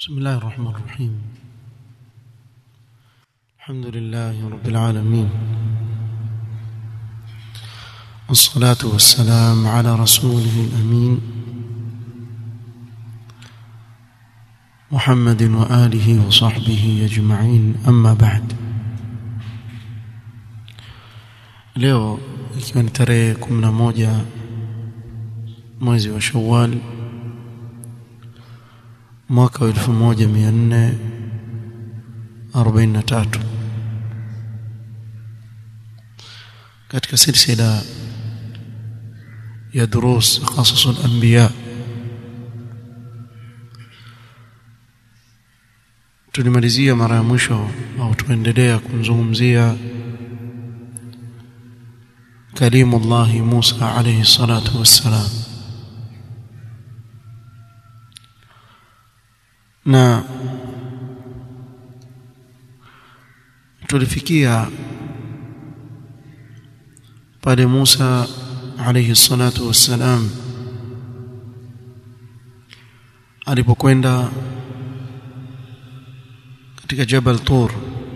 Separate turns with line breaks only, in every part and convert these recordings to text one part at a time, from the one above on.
بسم الله الرحمن الرحيم. الحمد لله رب العالمين، والصلاة والسلام على رسوله الأمين محمد وآله وصحبه أجمعين. أما بعد، leo ikiwa ni tarehe 11 mwezi wa Shawwal mwaka 1443 katika silsila ya durus qasas al-anbiya tulimalizia mara ya mwisho au tuendelea kumzungumzia kalimullah Musa alayhi salatu wassalam, na tulifikia pale Musa alayhi salatu wassalam alipokwenda katika Jabal Tur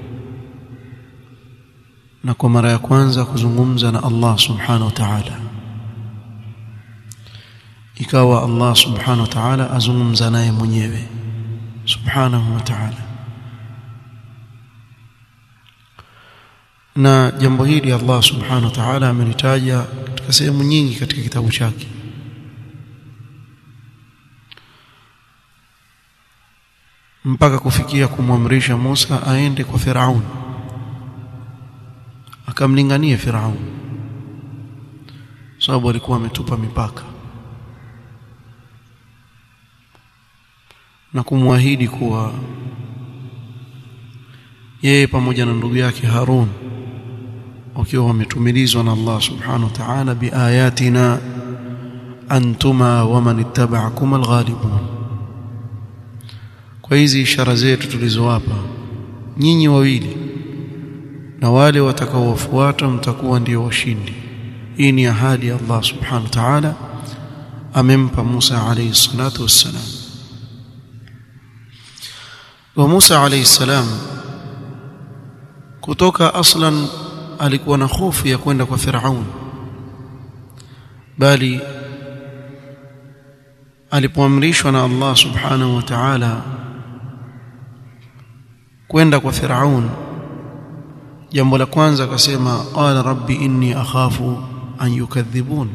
na kwa mara ya kwanza kuzungumza na Allah subhanahu wa ta'ala. Ikawa Allah subhanahu wa ta'ala azungumza naye mwenyewe subhanahu wa ta'ala, na jambo hili Allah subhanahu wa ta'ala amelitaja katika sehemu nyingi katika kitabu chake. Mpaka kufikia kumwamrisha Musa aende kwa Firaun akamlinganie Firaun, sababu alikuwa ametupa mipaka, na kumwahidi kuwa yeye pamoja na ndugu yake Harun wakiwa wametumilizwa na Allah subhanahu wa ta'ala, biayatina antuma wa man ittaba'akum alghalibun, kwa hizi ishara zetu tulizowapa nyinyi wawili na wale watakaowafuata mtakuwa ndio washindi. Hii ni ahadi ya Allah subhanahu wa ta'ala amempa Musa alayhi salatu wassalam. Wa Musa alayhi salam kutoka aslan alikuwa na hofu ya kwenda kwa Firaun, bali alipoamrishwa na Allah subhanahu wa ta'ala kwenda kwa Firaun, jambo la kwanza akasema qala rabbi inni akhafu an yukadhibun,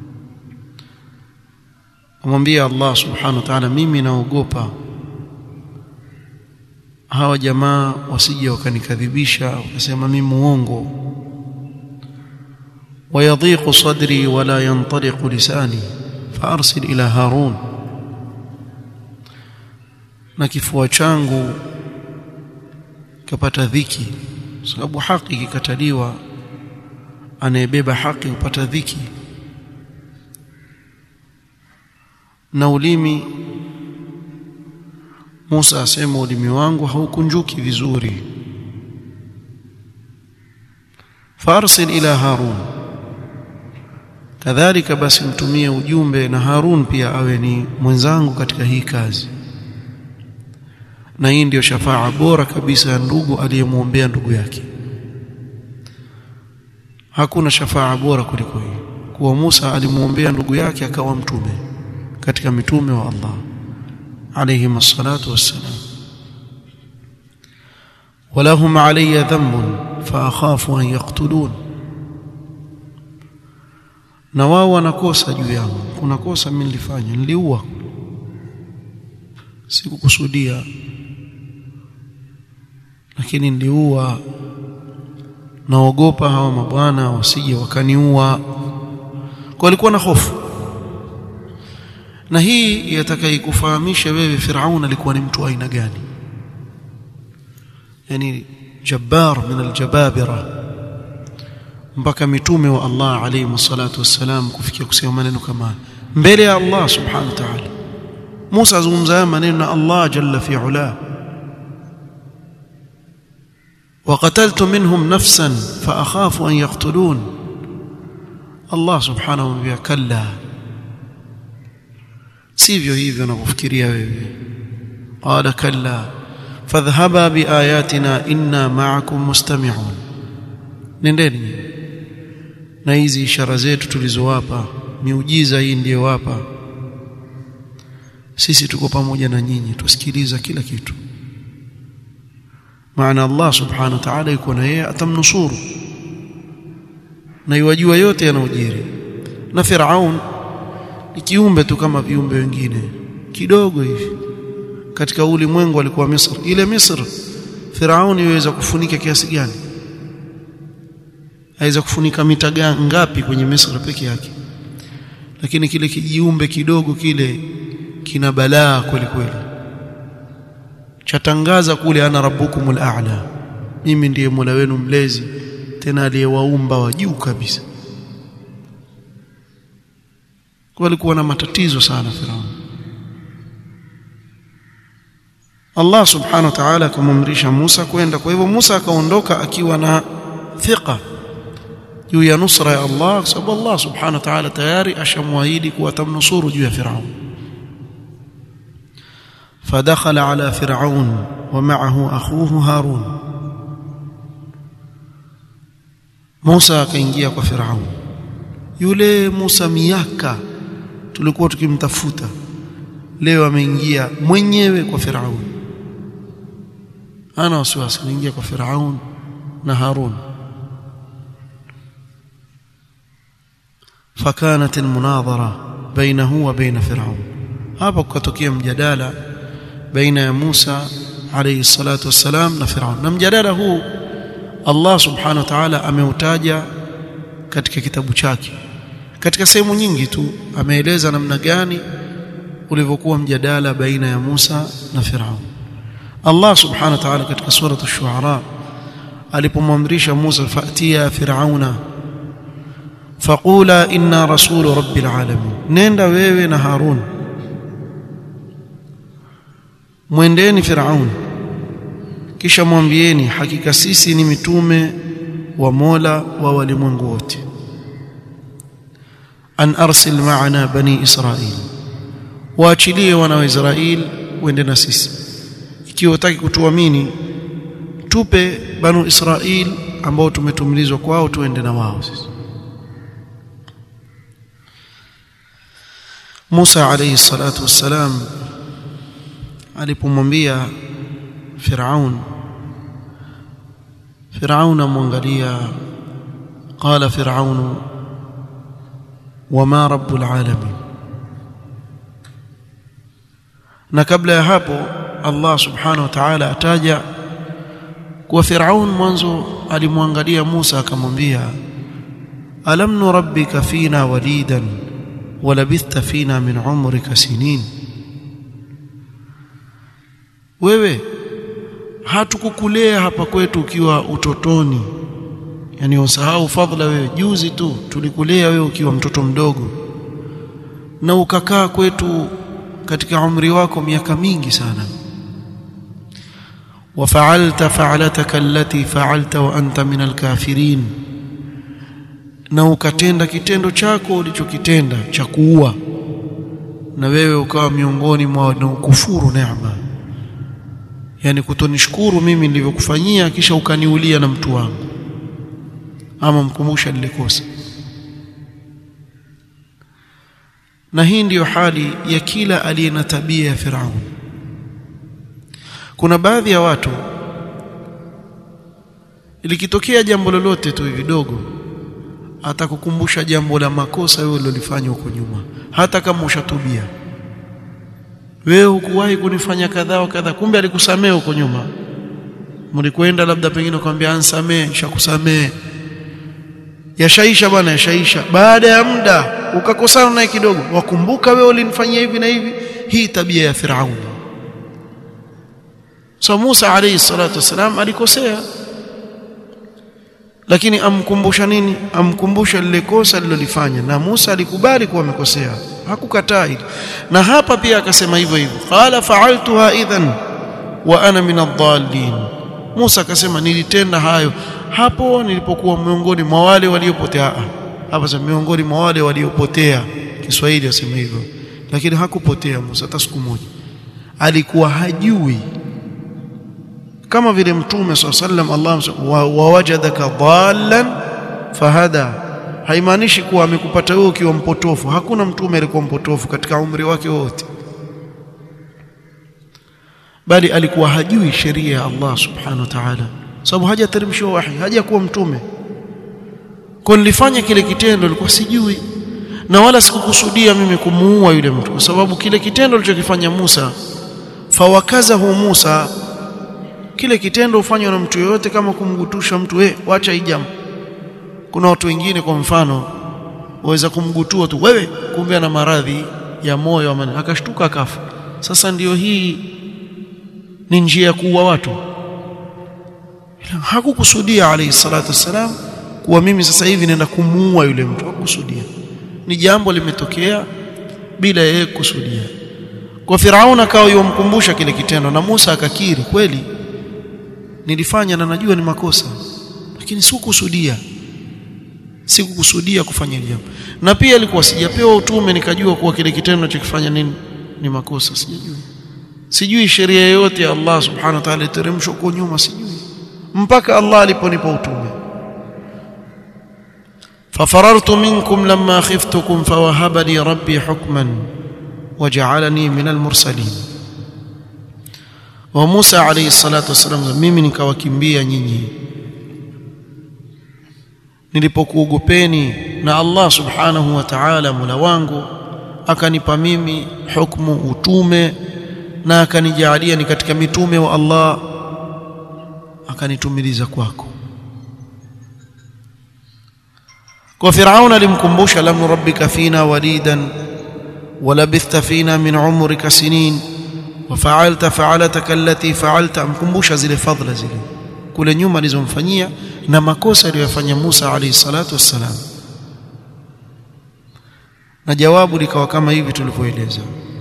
amwambia Allah subhanahu wa ta'ala, mimi naogopa hawa jamaa wasije wakanikadhibisha wakasema mimi muongo. wayadhiqu sadri wala yantaliqu lisani faarsil ila Harun, na kifua changu kapata dhiki, sababu haki ikikataliwa anayebeba haki hupata dhiki, na ulimi Musa asema ulimi wangu haukunjuki vizuri. farsil ila Harun, kadhalika basi mtumie ujumbe na Harun pia awe ni mwenzangu katika hii kazi. Na hii ndio shafaa bora kabisa ya ndugu aliyemwombea ndugu yake. Hakuna shafaa bora kuliko hii, kuwa Musa alimwombea ndugu yake akawa mtume katika mitume wa Allah alayhi massalatu wassalam. walahum alayya dhanbun fa akhafu an yaqtulun, na wao wanakosa juu yangu, kuna kosa mimi nilifanya, niliua, sikukusudia lakini niliua, naogopa hawa mabwana wasije wakaniua. Kwa alikuwa na hofu, na hii yatakayokufahamisha wewe Firaun alikuwa ni mtu aina gani, yani jabbar min aljababira, mpaka mitume wa Allah alayhi salatu wassalam kufikia kusema maneno kama mbele ya Allah subhanahu wa ta'ala. Musa azungumza maneno na Allah jalla fi ula, وقتلت منهم نفسا فأخاف أن يقتلون. الله سبحانه وتعالى كلا, sivyo hivyo unavyofikiria wewe. qala kalla fadhhaba biayatina inna ma'akum mustami'un, nendeni na hizi ishara zetu tulizowapa, miujiza hii ndiyo wapa, sisi tuko pamoja na nyinyi, tusikiliza kila kitu. Maana Allah subhanahu wa ta'ala yuko na yeye, atamnusuru na yajua yote yanayojiri. Na Firaun ni kiumbe tu kama viumbe wengine kidogo hivi katika ulimwengu. Alikuwa Misri, ile Misri Firaun yaweza kufunika kiasi gani? Aweza kufunika mita ngapi kwenye Misri peke yake? Lakini kile kijiumbe kidogo kile kina balaa kweli kweli, chatangaza kule, ana rabbukumul a'la, mimi ndiye Mola wenu mlezi, tena aliyewaumba wa juu kabisa. Kwa alikuwa na matatizo sana Firaun. Allah subhanahu wa ta'ala akamamrisha Musa kwenda. Kwa hivyo Musa akaondoka akiwa na thika juu ya nusra ya Allah, sababu Allah subhanahu wa ta'ala tayari ashamwahidi kuwa atamnusuru juu ya Firaun. فدخل على فرعون ومعه أخوه هارون. Musa akaingia kwa Firaun. Yule Musa miaka tulikuwa tukimtafuta, leo ameingia mwenyewe kwa Firaun. Ana wasiwasi, anaingia kwa Firaun na Harun. فكانت المناظرة بينه وبين فرعون. hapa kukatokea mjadala baina ya Musa alayhi salatu wassalam na Firaun. Na mjadala huu Allah subhanahu wa ta'ala ameutaja katika kitabu chake katika sehemu nyingi tu, ameeleza namna gani ulivyokuwa mjadala baina ya Musa na Firaun. Allah subhanahu wa ta'ala katika sura ash-Shu'ara alipomwamrisha Musa, fa'tiya Firauna faqula inna rasulu rabbil alamin, nenda wewe na Harun mwendeni Firaun, kisha mwambieni hakika sisi ni mitume wa Mola wa walimwengu wote. An arsil ma'ana bani Israil, waachilie wana wa Israil wende na sisi. Ikiwa utaki kutuamini, tupe banu Israil ambao tumetumilizwa kwao, tuende na wao sisi. Musa alayhi salatu wassalam alipomwambia Firaun amwangalia, qala Firaun wama rabbul alamin. Na kabla ya hapo Allah subhanahu wa ta'ala ataja kwa Firaun, mwanzo alimwangalia Musa akamwambia, alam nurabbika fina walidan walabithta fina min umrika sinin, wewe hatukukulea hapa kwetu ukiwa utotoni, yani usahau fadhila wewe, juzi tu tulikulea wewe ukiwa mtoto mdogo, na ukakaa kwetu katika umri wako miaka mingi sana. Wafa'alta fa'alataka allati fa'alta wa anta min alkafirin, na ukatenda kitendo chako ulichokitenda cha kuua, na wewe ukawa miongoni mwa wanaokufuru neema, yani kutonishukuru mimi nilivyokufanyia kisha ukaniulia na mtu wangu. Ama mkumbusha lile kosa. Na hii ndiyo hali ya kila aliye na tabia ya Firaun. Kuna baadhi ya watu ilikitokea jambo lolote tu hivi dogo, atakukumbusha jambo la makosa wewe ulilofanya huko nyuma, hata kama ushatubia. Wewe hukuwahi kunifanya kadhaa wa kadhaa, kumbe alikusamea huko nyuma. Mlikwenda labda pengine kumwambia ansamee, nishakusamee, yashaisha bwana, yashaisha. Baada ya muda ukakosana naye kidogo, wakumbuka wewe ulinifanyia hivi na hivi. Hii tabia ya Firaun. So Musa alayhi salatu wasalam alikosea, lakini amkumbusha nini? Amkumbusha lile kosa alilolifanya, na Musa alikubali kuwa amekosea, hakukataa hili. Na hapa pia akasema hivyo hivyo, qala fa'altuha idhan wa ana min ad-dallin. Musa akasema nilitenda hayo hapo nilipokuwa miongoni mwa wale waliopotea. Hapa sema miongoni mwa wale waliopotea, Kiswahili asema hivyo, lakini hakupotea Musa hata siku moja. alikuwa hajui, kama vile mtume sallallahu alaihi wasallam Allah wajadaka dhallan fahada, haimaanishi kuwa amekupata wewe ukiwa mpotofu. Hakuna mtume alikuwa mpotofu katika umri wake wote, bali alikuwa hajui sheria ya Allah subhanahu wa ta'ala, sababu hajateremshwa wahi, hajakuwa mtume. Kwa nilifanya kile kitendo nilikuwa sijui, na wala sikukusudia mimi kumuua yule mtu, kwa sababu kile kitendo alichokifanya Musa, fawakazahu Musa, kile kitendo hufanywa na mtu yote kama kumgutusha mtu, wacha hii jambo. Kuna watu wengine kwa mfano waweza kumgutua tu, wewe kumbe ana maradhi ya moyo ama, akashtuka akafa. Sasa ndio hii ni njia ya kuua watu. Hakukusudia alayhi salatu wassalam kuwa mimi sasa hivi naenda kumuua yule mtu, hakukusudia. Ni jambo limetokea bila yeye kusudia. Kwa Firauna akawa yomkumbusha kile kitendo, na Musa akakiri, kweli nilifanya na najua ni makosa, lakini sikukusudia kufanya jambo. Na pia alikuwa sijapewa utume nikajua kuwa kile kitendo ninachokifanya nini ni makosa, sijui sheria yote ya Allah subhanahu wa ta'ala iteremshwa kwa nyuma, sijui mpaka Allah aliponipa utume. fafarartu minkum lamma khiftukum fawahaba li rabbi hukman waja'alani min almursalin. Wa Musa alayhi salatu wasallam, mimi nikawakimbia nyinyi nilipokuogopeni, na Allah subhanahu wa ta'ala Mola wangu akanipa mimi hukumu, utume, na akanijalia ni katika mitume wa Allah, akanitumiliza kwako. Kwa Firauna alimkumbusha, lam nurabbika fina walidan walabithta fina min umrika sinin wa fa'alta fa'alataka allati fa'alta, amkumbusha zile fadhila zile kule nyuma alizomfanyia na makosa aliyofanya Musa alayhi salatu wassalam. Na jawabu likawa kama hivi tulivyoeleza,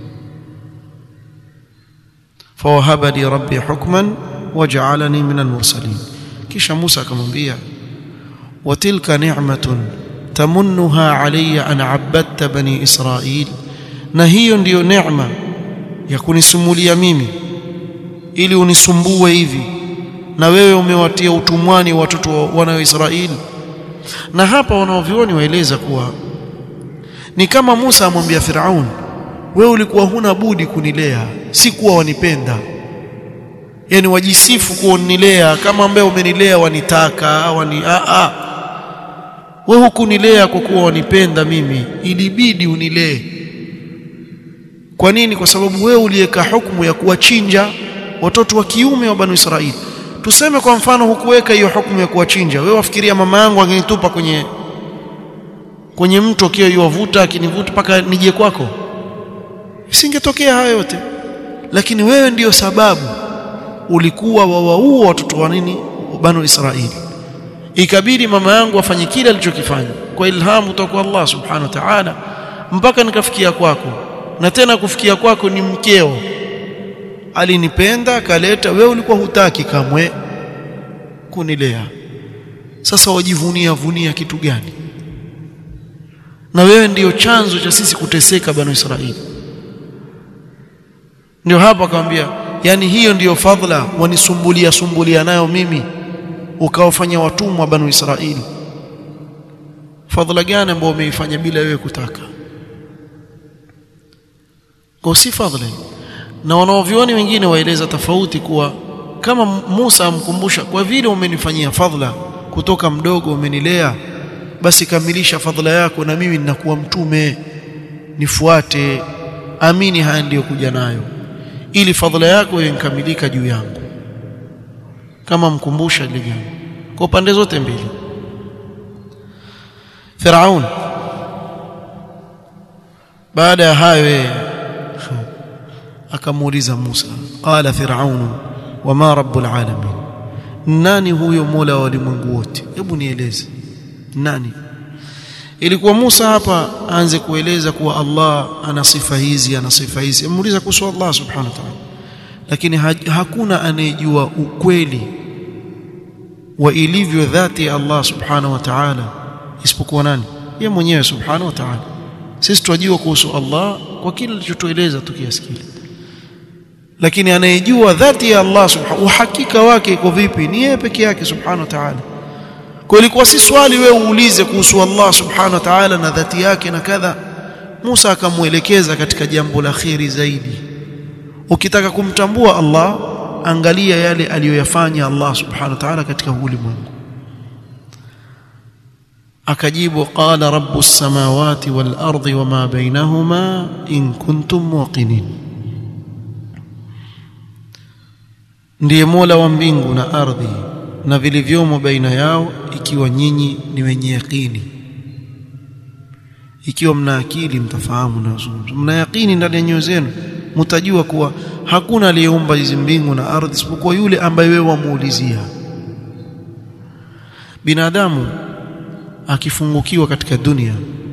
fawahaba li rabbi hukman waja'alani min almursalin. Kisha Musa akamwambia, wa tilka ni'matun tamunnuha alayya an 'abbadta bani Israil, na hiyo ndiyo neema ya kunisumulia mimi ili unisumbue hivi, na wewe umewatia utumwani watoto wa wana wa Israeli. Na hapa wanaovioni waeleza kuwa ni kama Musa amwambia Firaun, wewe ulikuwa huna budi kunilea, si kuwa wanipenda. Yani wajisifu kuonilea kama ambaye umenilea wanitaka wewe hukunilea kwa kuwa wanipenda mimi, ilibidi unilee. Kwa nini? Kwa sababu wewe uliweka hukumu ya kuwachinja watoto wa kiume wa Bani Israeli. Tuseme kwa mfano hukuweka hiyo hukumu ya kuwachinja, wewe wafikiria mama yangu angenitupa kwenye mto kio yuwavuta akinivuta mpaka nije kwako? Isingetokea hayo yote. Lakini wewe ndiyo sababu ulikuwa wawaua watoto wa nini wa Bani Israeli. Ikabidi mama yangu afanye kile alichokifanya kwa ilhamu kutoka Allah subhanahu wa ta'ala, mpaka nikafikia kwako. Na tena kufikia kwako ni mkeo, alinipenda akaleta, wewe ulikuwa hutaki kamwe kunilea. Sasa wajivunia kitu gani? Na wewe ndiyo chanzo cha sisi kuteseka Bani Israeli. Ndio hapa akamwambia, yani hiyo ndiyo fadhila wanisumbulia nayo mimi, ukawafanya watumwa Bani Israeli. Fadhila gani ambayo umeifanya bila wewe kutaka? Kwa si fadhila. Na wanaovioni wengine waeleza tofauti, kuwa kama Musa amkumbusha, kwa vile umenifanyia fadhila kutoka mdogo umenilea, basi kamilisha fadhila yako na mimi ninakuwa mtume, nifuate, amini haya ndio kuja nayo, ili fadhila yako ikamilika juu yangu. Kama mkumbusha ile jambo kwa pande zote mbili. Firaun baada ya hayo akamuuliza Musa, qala Firaun wama rabbul alamin, nani huyo mola wa ulimwengu wote? Hebu nieleze nani? Ilikuwa Musa hapa aanze kueleza kuwa Allah ana sifa hizi, ana sifa hizi. Amuuliza kuhusu Allah subhanahu wa ta'ala, lakini hakuna anayejua ukweli wa ilivyo dhati ya Allah subhanahu wa ta'ala isipokuwa nani? Yeye mwenyewe subhanahu wa ta'ala. Sisi tunajua kuhusu Allah kwa kile alichotueleza tukiasikia, lakini anayejua dhati ya Allah subhanahu uhakika wake iko vipi ni yeye peke yake subhanahu wa ta'ala. Kwa ilikuwa si swali wewe uulize kuhusu Allah subhanahu wa ta'ala na dhati yake na kadha. Musa akamuelekeza katika jambo la khiri zaidi. Ukitaka kumtambua Allah, angalia yale aliyoyafanya Allah subhanahu wa ta'ala katika ulimwengu. Akajibu, qala rabbus samawati wal ardi wama bainahuma in kuntum muqinin, ndiye Mola wa mbingu na ardhi na vilivyomo baina yao, ikiwa nyinyi ni wenye yakini. Ikiwa mna akili mtafahamu na uzungumzo, mna yakini ndani ya nyoyo zenu, mtajua kuwa hakuna aliyeumba hizi mbingu na ardhi isipokuwa yule ambaye wewe wamuulizia. Binadamu akifungukiwa katika dunia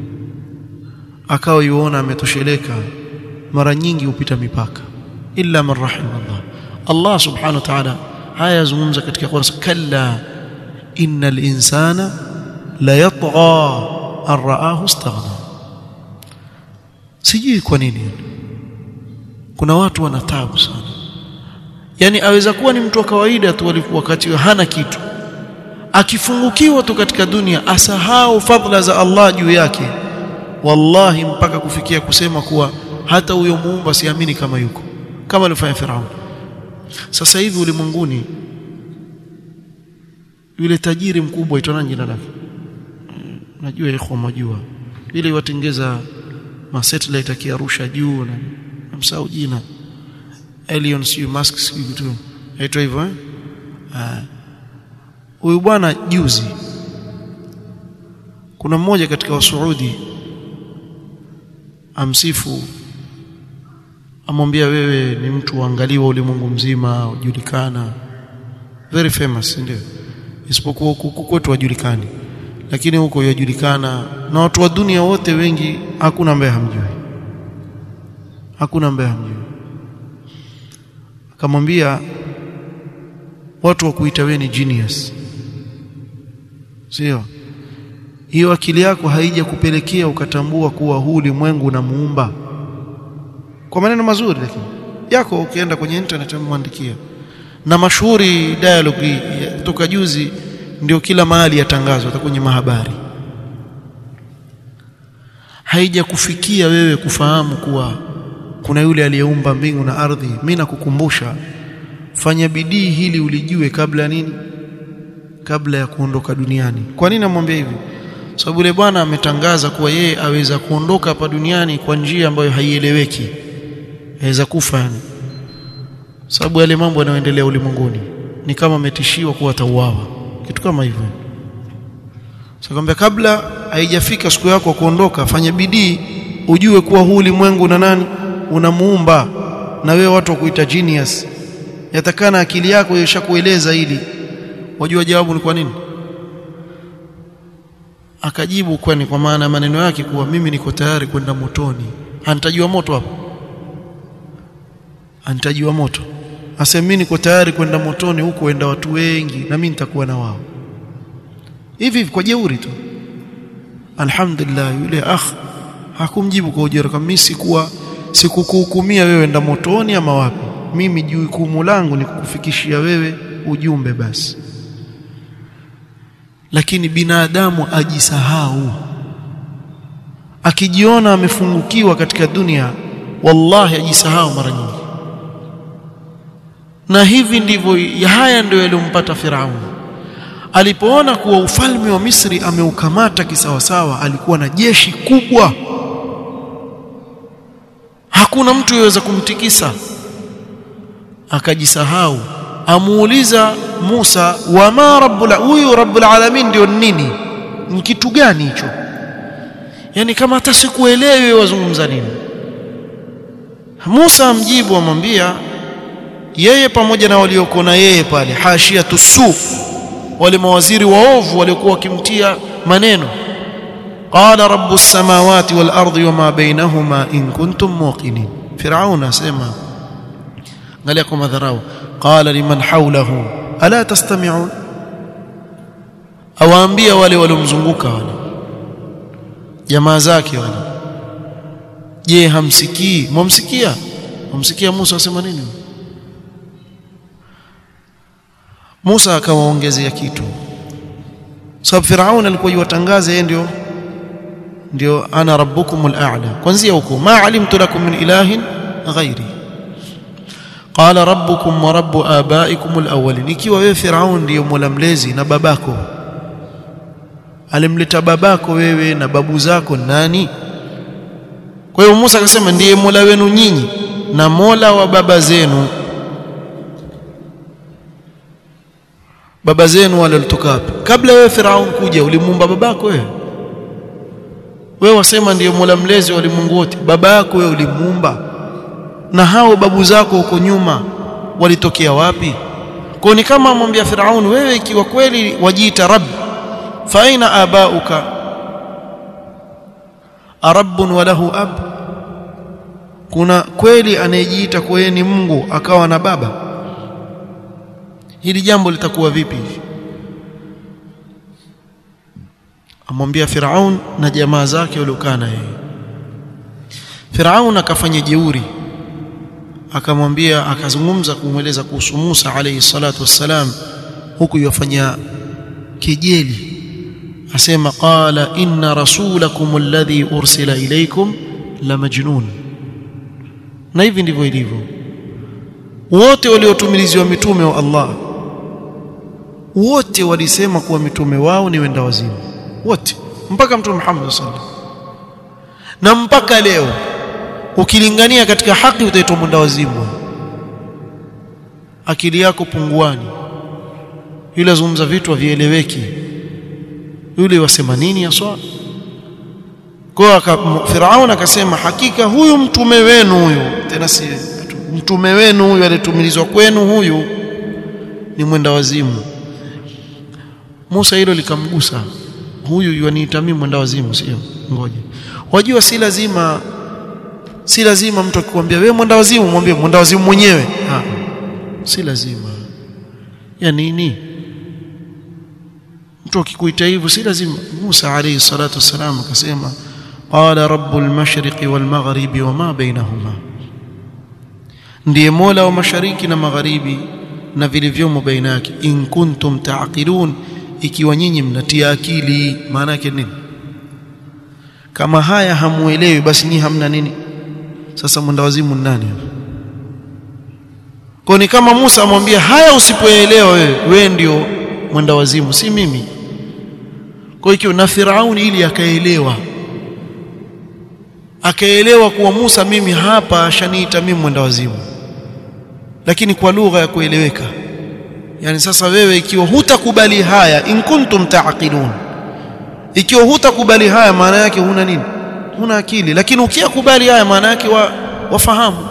akawa yuona ametosheleka, mara nyingi hupita mipaka, illa man rahimahullah. Allah subhanahu wa ta'ala haya yazungumza katika Qur'an, kalla innal insana la yatgha an ra'ahu istaghna. Sijui kwa nini kuna watu wana taabu sana. Yani aweza kuwa ni mtu wa kawaida tu, alikuwa wakati hana kitu, akifungukiwa tu katika dunia asahau fadhila za Allah juu yake, wallahi mpaka kufikia kusema kuwa hata huyo muumba siamini kama yuko, kama alifanya Firaun. Sasa hivi ulimwenguni yule tajiri mkubwa aitwa jina lake, najua ikhwa majua, ile watengeza ma satellite akiarusha juu na msao jina Elon Musk kitu aitwa hivyo huyu bwana juzi, kuna mmoja katika Wasuudi amsifu, amwambia wewe ni mtu uangaliwa ulimwengu mzima, ujulikana, very famous, ndio, isipokuwa huko kwetu wajulikani, lakini huko yajulikana na watu wa dunia wote wengi, hakuna ambaye hamjui, hakuna ambaye hamjui. Akamwambia watu wakuita wewe ni genius, sio hiyo akili yako haija kupelekea ukatambua kuwa huu ulimwengu na muumba, kwa maneno mazuri lakini yako ukienda kwenye internet umwandikia. Na mashuhuri dialogue kutoka juzi ndio kila mahali yatangazwa, hata kwenye mahabari. Haija kufikia wewe kufahamu kuwa kuna yule aliyeumba mbingu na ardhi. Mimi nakukumbusha, fanya bidii hili ulijue kabla nini, kabla ya kuondoka duniani. Kwa nini namwambia hivi? Sababu yule bwana ametangaza kuwa yeye aweza kuondoka hapa duniani kwa njia ambayo haieleweki, aweza kufa yani, sababu yale mambo yanayoendelea ulimwenguni ni kama ametishiwa kuwa atauawa, kitu kama hivyo. Sasa kwamba kabla haijafika siku yako ya kuondoka, fanya bidii ujue kuwa huu ulimwengu na nani unamuumba, na wewe watu wakuita genius, yatakana akili yako ishakueleza hili. Wajua jawabu ni kwa nini? Akajibu kwani kwa maana maneno yake kuwa mimi niko tayari kwenda motoni. Anatajua moto hapo, anatajua moto, asema mimi niko tayari kwenda motoni, huko enda watu wengi na mimi nitakuwa na wao. Hivi kwa jeuri tu. Alhamdulillah, yule hakumjibu kwa ujira, kama mimi sikukuhukumia wewe enda motoni ama wapi, mimi jukumu langu ni kukufikishia wewe ujumbe basi. Lakini binadamu ajisahau, akijiona amefungukiwa katika dunia, wallahi ajisahau mara nyingi. Na hivi ndivyo, haya ndio yaliyompata Firaun. Alipoona kuwa ufalme wa Misri ameukamata kisawasawa, alikuwa na jeshi kubwa, hakuna mtu yeweza kumtikisa, akajisahau. Amuuliza Musa, wama rabbul alamin ndio nini, ni kitu gani hicho? Yani kama hata sikuelewi wazungumza nini. Musa amjibu, amwambia yeye pamoja na walioko na yeye pale hashiyatu su, wale mawaziri waovu waliokuwa wakimtia maneno, qala rabbus samawati wal ardi wama bainahuma in kuntum muqinin. Firaun asema, angalia kwa madharau, qala liman hawlahu ala tastami'un, awaambia wale waliomzunguka wale jamaa zake wale, je hamsikii? Mumsikia Musa asema nini? Musa akawaongezea kitu, sababu Firaun alikuwa yuwatangaza yeye ndio ana rabbukumul a'la, kwanza huko ma alimtu lakum min ilahin ghairi, qala rabbukum wa rabbu abaikumul awwalin. Ikiwa wewe Firaun ndio mola mlezi na babako, alimleta babako wewe na babu zako nani? Kwa hiyo Musa akasema ndiye mola wenu nyinyi na mola wa baba zenu. Baba zenu wale walitoka wapi? Kabla wewe Firaun kuja ulimuumba babako wewe? Wewe wasema ndiye mola mlezi wa ulimwengu wote, baba yako wewe ulimuumba, na hao babu zako huko nyuma walitokea wapi? Kwa ni kama amwambia Firaun, wewe ikiwa kweli wajiita rabb, fa aina abauka arabbun wa lahu ab? Kuna kweli anayejiita kwa yeye ni Mungu akawa na baba? Hili jambo litakuwa vipi? Amwambia Firaun na jamaa zake waliokana yeye. Firaun akafanya jeuri, akamwambia, akazungumza kumweleza kuhusu Musa alayhi salatu wassalam, huku yafanya kejeli, asema qala inna rasulakum alladhi ursila ilaykum la majnun. Na hivi ndivyo ilivyo, wote waliotumiliziwa mitume wa Allah wote walisema kuwa mitume wao ni wenda wazimu, wote mpaka Mtume Muhammad sallallahu alaihi wasallam. Na mpaka leo ukilingania katika haki utaitwa mwenda wazimu, akili yako punguani, yule zungumza vitu havieleweki, yule wasema nini haswa. Kwa Firaun akasema hakika huyu mtume wenu huyu, tena si mtume wenu huyu alitumilizwa kwenu, huyu ni mwenda wazimu. Musa hilo likamgusa, huyu yaniita mimi mwenda wazimu? Sio, ngoja. Wajua si lazima mtu akikwambia wewe mwenda wazimu mwambie mwenda wazimu mwenyewe, si lazima. Ya nini mtu akikuita hivyo? Si lazima. Musa alayhi salatu wasalam akasema qala rabbul mashriqi wal maghribi wama bainahuma, ndiye mola wa mashariki na magharibi na vilivyomo baina yake. In kuntum ta'qilun, ikiwa nyinyi mnatia akili. Maana yake nini? Kama haya hamuelewi basi nyinyi hamna nini? Sasa mwenda wazimu nani? Kwa ni kama Musa amwambia haya, usipoelewa wewe ndio mwenda wazimu, si mimi. Kwa hiyo na Firauni ili akaelewa kuwa Musa mimi hapa ashaniita mimi mwenda wazimu, lakini kwa lugha ya kueleweka. Yani sasa wewe ikiwa hutakubali haya, in kuntum ta'qilun, ikiwa hutakubali haya maana yake huna nini? Huna akili. Lakini ukikubali haya maana yake wafahamu.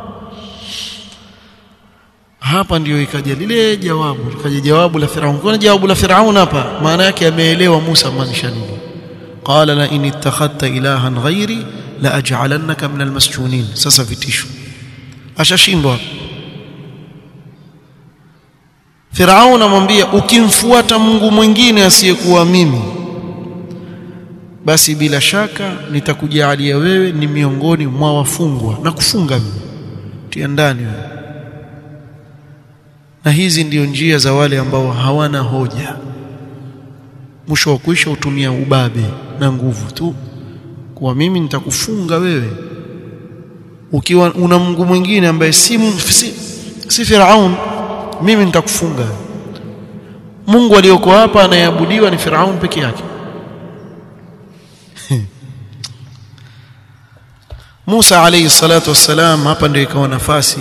Hapa ndio ikaja lile jawabu la Firaun. Kuna jawabu la Firaun hapa maana yake ameelewa Musa maanisha nini. Qala la in ittakhadta ilahan ghairi la aj'alannaka min almasjunin. Sasa vitisho ashashindwa. Firaun amwambia ukimfuata Mungu mwingine asiyekuwa mimi, basi bila shaka nitakujalia wewe ni miongoni mwa wafungwa na kufunga mimi, tia ndani wewe. Na hizi ndio njia za wale ambao hawana hoja, mwisho wa kuisha utumia ubabe na nguvu tu, kwa mimi nitakufunga wewe. Ukiwa una Mungu mwingine ambaye si Firaun, mimi nitakufunga. Mungu aliyoko hapa anayeabudiwa ni Firaun peke yake. Musa alayhi salatu wassalam, hapa ndio ikawa nafasi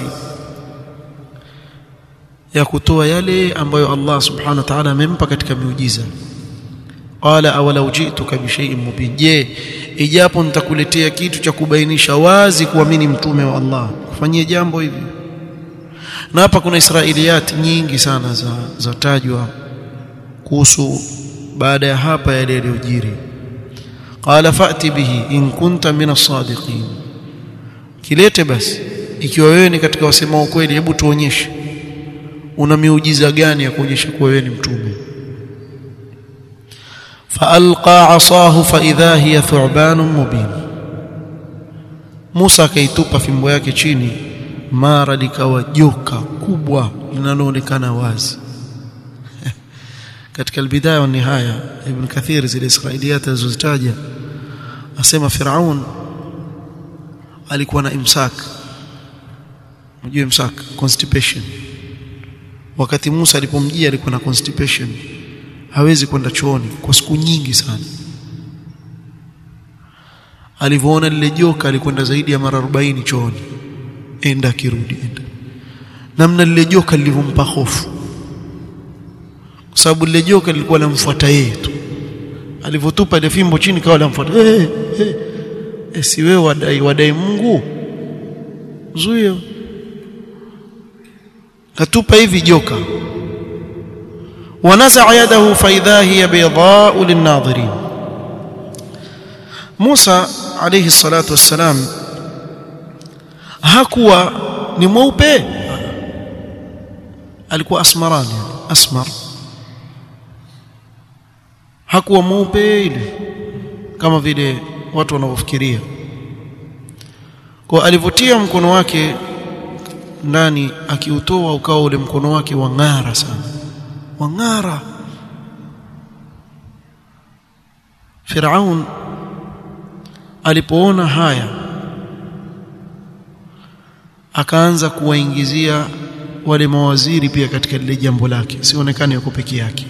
ya kutoa yale ambayo Allah subhanahu wa ta'ala amempa katika miujiza. Qala awalau ji'tuka bi shay'in mubin, je, ijapo nitakuletea kitu cha kubainisha wazi kuamini mtume wa Allah, kufanyia jambo hivi. Na hapa kuna israiliyati nyingi sana za tajwa kuhusu baada ya hapa yale yaliyojiri. Qala fa'ti bihi in kunta min as-sadiqin, kilete basi ikiwa wewe ni katika wasema ukweli, hebu tuonyeshe una miujiza gani ya kuonyesha kuwa wewe ni mtume. Faalqa asahu fa idha hiya thu'banun mubin, Musa akaitupa fimbo yake chini, mara likawa joka kubwa linaloonekana wazi. katika al-Bidaya wa Nihaya Ibn Kathir zile Israiliyat alizozitaja asema Firaun alikuwa na imsak. Unajua imsak, constipation. Wakati Musa alipomjia alikuwa na constipation, hawezi kwenda chooni kwa siku nyingi sana. Alivyoona lile joka alikwenda zaidi ya mara 40 chooni, enda kirudi enda. Namna lile joka lilivompa hofu, kwa sababu lile joka lilikuwa linamfuata yeye tu. Alivyotupa ile fimbo chini kawa linamfuata, si wewe wadai Mungu zuio. Katupa hivi joka, wanaza yadahu fa idha hiya bayda'u lin-nadhirin. Musa alayhi salatu wassalam hakuwa ni mweupe, alikuwa asmarani, asmar. Hakuwa mweupe ile kama vile watu wanavyofikiria. Kwa alivutia mkono wake ndani, akiutoa ukawa ule mkono wake wang'ara sana, wang'ara. Firaun alipoona haya akaanza kuwaingizia wale mawaziri pia katika lile jambo lake, sionekane yuko peke yake.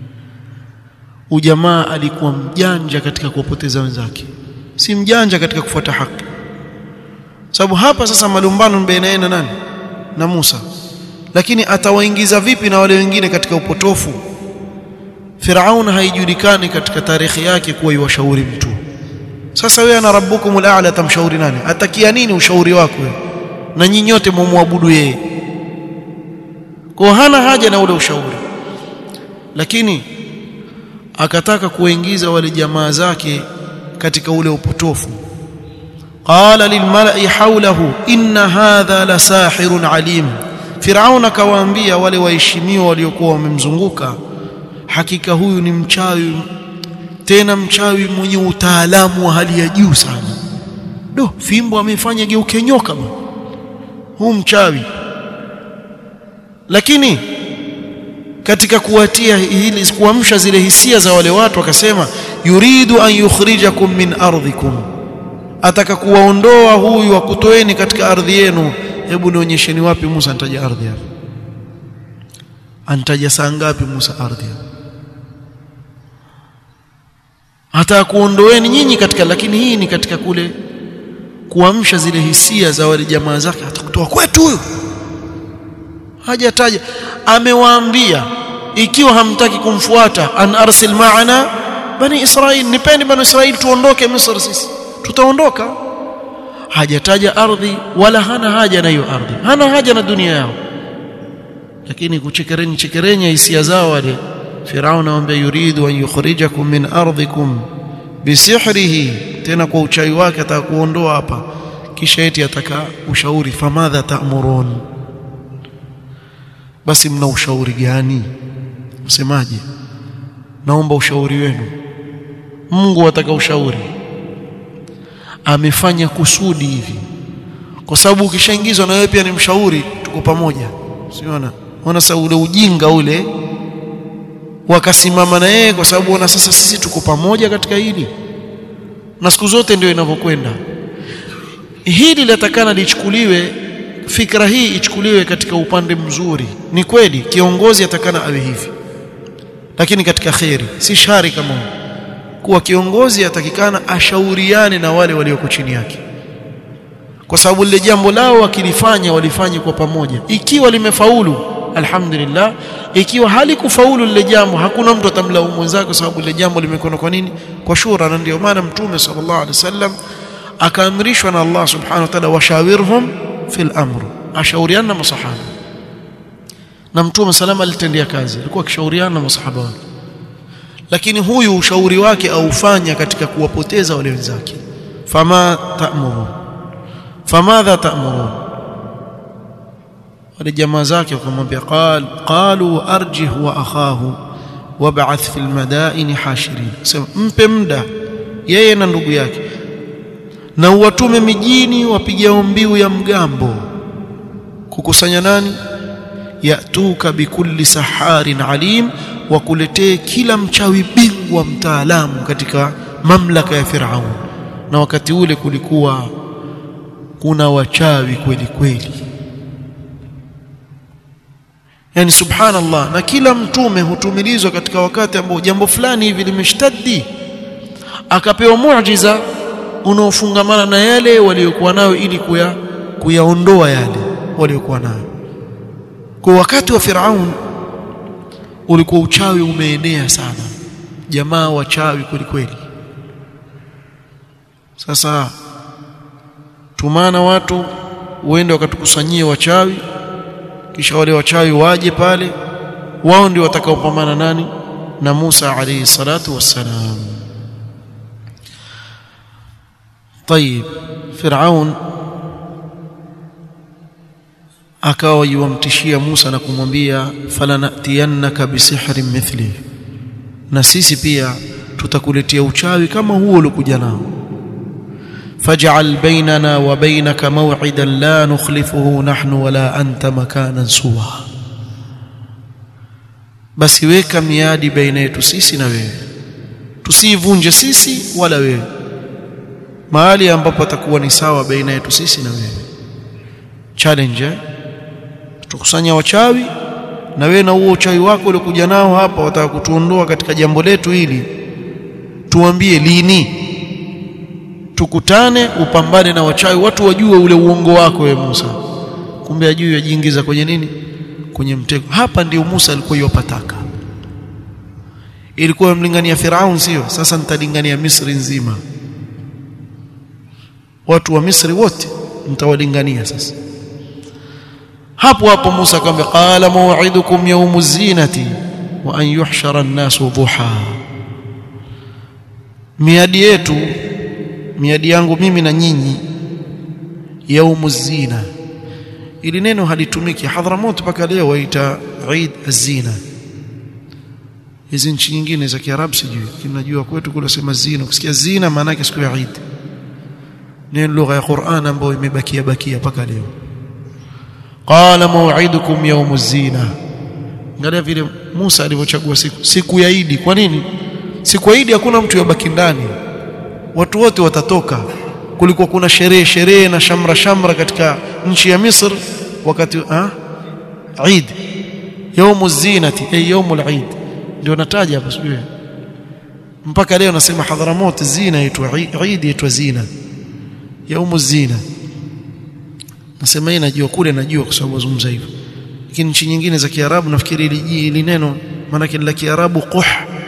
Ujamaa alikuwa mjanja katika kuwapoteza wenzake, si mjanja katika kufuata haki. Sababu hapa sasa malumbano baina yeye na nani? Na Musa. Lakini atawaingiza vipi na wale wengine katika upotofu? Firaun haijulikani katika tarehe yake kuwa yuwashauri mtu. Sasa wewe ana rabbukumul a'la, tamshauri nani? Atakia nini ushauri wako wewe? Na nyinyi nyote mumwabudu yeye. Kwa hana haja na ule ushauri. Lakini akataka kuingiza wale jamaa zake katika ule upotofu. Qala lilmala'i hawlahu inna hadha la sahirun alim. Firaun akawaambia wale waheshimiwa waliokuwa wamemzunguka, hakika huyu ni mchawi, tena mchawi mwenye utaalamu wa hali ya juu sana. Fimbo amefanya geuke nyoka bwana, huu mchawi. Lakini katika kuwatia hili, kuamsha zile hisia za wale watu, akasema yuridu an yukhrijakum min ardhikum, ataka kuwaondoa huyu akutoeni katika ardhi yenu. Hebu nionyesheni wapi Musa antaja ardhi hapo? Antaja saa ngapi Musa ardhi hapo? Hata kuondoeni nyinyi katika, lakini hii ni katika kule kuamsha zile hisia za wale jamaa zake. Atakutoa kwetu huyu, hajataja. Amewaambia ikiwa hamtaki kumfuata, an arsil ma'ana bani Israil, nipeni bani Israil tuondoke Misri, sisi tutaondoka. Hajataja ardhi, wala hana haja na hiyo ardhi, hana haja na dunia yao. Lakini chekerenya hisia zao wale. Firaun anamwambia yuridu an yukhrijakum min ardikum bisihrihi, tena kwa uchawi wake atakuondoa hapa. Kisha eti ataka ushauri, famadha ta'murun, basi mna ushauri gani? Msemaje? Naomba ushauri wenu. Mungu ataka ushauri. Amefanya kusudi hivi, kwa sababu ukishaingizwa na wewe pia ni mshauri, tuko pamoja. Usiona? Ona sasa ule ujinga ule, wakasimama na yeye kwa sababu ona sasa sisi tuko pamoja katika hili. Na siku zote ndio inavyokwenda. Hili latakana lichukuliwe, fikra hii ichukuliwe katika upande mzuri. Ni kweli kiongozi atakana awe hivi, lakini katika khairi, si shari. Kama kuwa kiongozi atakikana ashauriane na wale walioko chini yake, kwa sababu lile jambo lao wakilifanya walifanye kwa pamoja. Ikiwa limefaulu alhamdulillah, ikiwa halikufaulu lile jambo hakuna mtu atamlaumu mwenzake, kwa sababu lile jambo limekwenda kwa nini? Kwa shura. Na ndio maana Mtume sallallahu alaihi wasallam akaamrishwa na Allah subhanahu wa ta'ala, washawirhum fil amr, ashauriana na masahaba. Na Mtume salama alitendea kazi, alikuwa akishauriana na masahaba wake. Lakini huyu ushauri wake aufanya katika kuwapoteza wale wenzake. Famadha ta'murun, wale jamaa zake wakamwambia, qalu arjih wa akhahu wab'ath fil madaini hashirin, sema mpe muda yeye na ndugu yake, na uwatume mijini wapiga mbiu ya mgambo kukusanya nani? yatuka bikulli saharin alim, wakuletee kila mchawi bingwa mtaalamu katika mamlaka ya Firaun. Na wakati ule kulikuwa kuna wachawi kweli kweli, yani subhanallah. Na kila mtume hutumilizwa katika wakati ambao jambo fulani hivi limeshtadi, akapewa muujiza unaofungamana na yale waliokuwa nayo ili kuyaondoa yale waliokuwa nayo. Kwa wakati wa Firaun ulikuwa uchawi umeenea sana, jamaa wachawi kweli kweli. Sasa tumana watu uende wakatukusanyie wachawi, kisha wale wachawi waje pale, wao ndio watakaopambana nani na Musa alayhi salatu wassalam. طيب Firaun akawa yuamtishia Musa na kumwambia falanatiyannaka bisihrin mithli, na sisi pia tutakuletea uchawi kama huo uliokuja nao. faj'al bainana wa bainaka maw'idan la nukhlifuhu nahnu wala anta makanan suwa, basi weka miadi baina yetu sisi na wewe, tusivunje sisi wala wewe, mahali ambapo atakuwa ni sawa baina yetu sisi na wewe. Challenge, tukusanya wachawi na wewe na huo uchawi wako uliokuja nao hapa wataka kutuondoa katika jambo letu hili, tuambie lini tukutane, upambane na wachawi, watu wajue ule uongo wako wewe Musa. Kumbe ajui yajiingiza kwenye nini, kwenye mtego. Hapa ndio Musa alikuwa yopataka. Ilikuwa mlingania Firaun sio, sasa nitalingania Misri nzima, watu wa Misri wote mtawalingania sasa. Hapo Musa akamwambia qala maw'idukum yawmuz zinati wa an yuhshara an-nasu dhuha, miadi yetu, miadi yangu mimi na nyinyi, yaumuz zina. Ili neno halitumiki Hadhramut mpaka leo, waita Eid az-Zina. Hizi nchi nyingine za Kiarabu sijui, kinajua kwetu kule sema zina, ukisikia zina maana yake siku ya Eid. Ni lugha ya Qur'an ambayo imebakia mpaka leo. Qala maw'idukum yawmuz zina. Angalia vile Musa alivyochagua siku ya Eid. Kwa nini? Siku ya Eid hakuna mtu yabaki ndani, watu wote watatoka. Kulikuwa kuna sherehe na shamra katika nchi ya Misri wakati Eid, yawmuz zinati ay yawmul Eid, ndio nataja hapa sijui. Mpaka leo nasema Hadhramut zina yetu Eid yetu zina, yaumuz zina. Nasema hii najua, kule najua kwa sababu zungumza hivyo, lakini nchi nyingine za Kiarabu nafikiri ili neno maana yake la Kiarabu quh,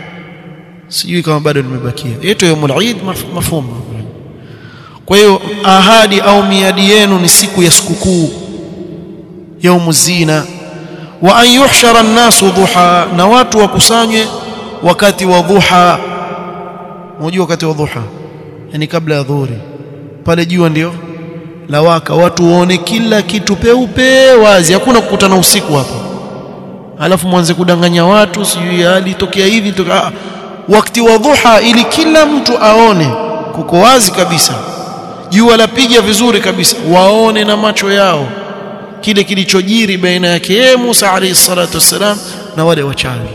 sijui kama bado limebakia. Yetu yaumul Eid mafhumu. Kwa hiyo ahadi au miadi yenu ni siku ya sikukuu, yaumuz zina. Wa an yuhshara an-nasu duha, na watu wakusanywe wakati wa dhuha. Unajua wakati wa dhuha, yani kabla ya dhuhuri, pale jua ndio lawaka, watu waone kila kitu peupe wazi, hakuna kukutana usiku hapo alafu mwanze kudanganya watu sijui alitokea hivi toka. Wakati wa dhuha, ili kila mtu aone kuko wazi kabisa, jua lapiga vizuri kabisa, waone na macho yao kile kilichojiri baina yake Musa alayhi salatu wassalam na wale wachawi.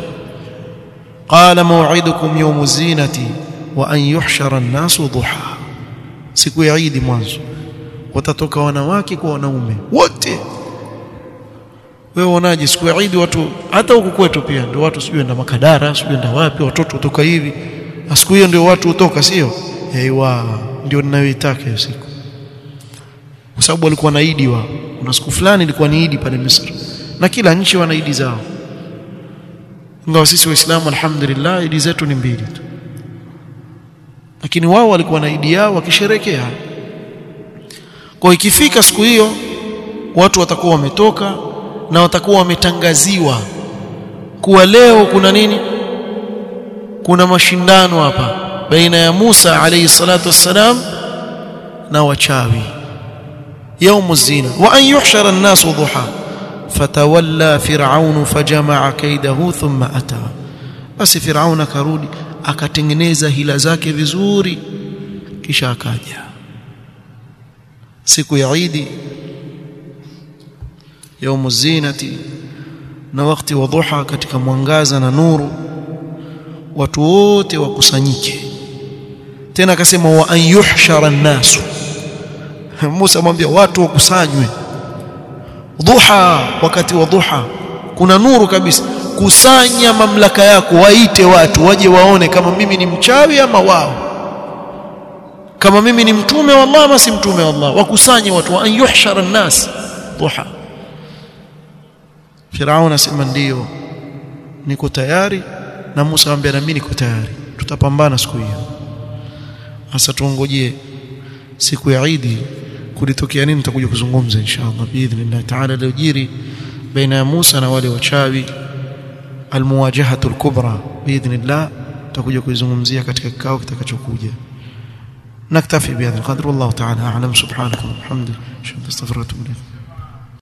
Qala maw'idukum yawmuz zinati wa an yuhshara an-nasu duha, siku ya Eid mwanzo watatoka wanawake kwa wanaume wote. Wewe unaje siku ya Eid watu, hata huku kwetu pia ndio watu sijui enda Makadara sijui enda wapi, watoto kutoka hivi, siku hiyo ndio watu utoka sio? Aiwa, ndio ninayoitaka hiyo siku, kwa sababu walikuwa na Eid wao. Kuna siku fulani ilikuwa ni Eid pale Misri, na kila nchi wana Eid zao. Ingawa sisi Waislamu alhamdulillah Eid zetu ni mbili tu, lakini wao walikuwa na Eid yao wakisherekea. Kwa ikifika siku hiyo watu watakuwa wametoka na watakuwa wametangaziwa kuwa leo kuna nini, kuna mashindano hapa baina ya Musa alayhi salatu wassalam na wachawi, yaumuz zina. Wa an yuhshara an-nasu duha fatawalla fir'aun fajama'a kaidahu thumma ata, basi Firaun akarudi akatengeneza hila zake vizuri kisha akaja. Siku ya Eid yaumuz zinati na wakati wa dhuha katika mwangaza na nuru watu wote wakusanyike. Tena akasema wa an yuhshara an-nas, Musa amwambia watu wakusanywe dhuha. Wakati wa dhuha kuna nuru kabisa. Kusanya mamlaka yako, waite watu waje waone kama mimi ni mchawi ama wao, kama mimi ni mtume wa Allah ama si mtume wa Allah. Wakusanye watu, wa an yuhshara an-nas dhuha. Firaun asema ndio, niko tayari, na Musa anambia na mimi niko tayari, tutapambana siku hiyo. Sasa tuongojee siku ya Eid kulitokea nini, tutakuja kuzungumza inshallah biidhnillah ta'ala. Lojiri baina ya Musa na wale wachawi, almuwajahatul kubra biidhnillah, tutakuja kuizungumzia katika kikao kitakachokuja. Naktafi bihadha alqadr, wallahu ta'ala a'lam. Subhanaka wa bihamdika, ashhadu an la ilaha illa anta, astaghfiruka wa atubu ilayk.